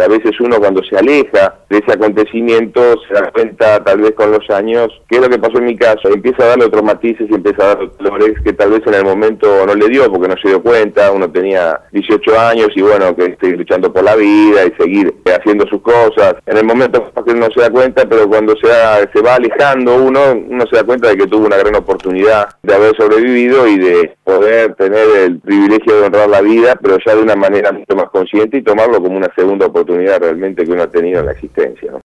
A veces uno cuando se aleja de ese acontecimiento se da cuenta, tal vez con los años, que es lo que pasó en mi caso, empieza a darle otros matices y empieza a dar otros colores que tal vez en el momento no le dio porque no se dio cuenta. Uno tenía 18 años y bueno, que estoy luchando por la vida y seguir haciendo sus cosas. En el momento uno no se da cuenta, pero cuando se va alejando uno se da cuenta de que tuvo una gran oportunidad de haber sobrevivido y de poder tener el privilegio de honrar la vida, pero ya de una manera mucho más consciente y tomarlo como una segunda oportunidad realmente que uno ha tenido en la existencia, ¿no?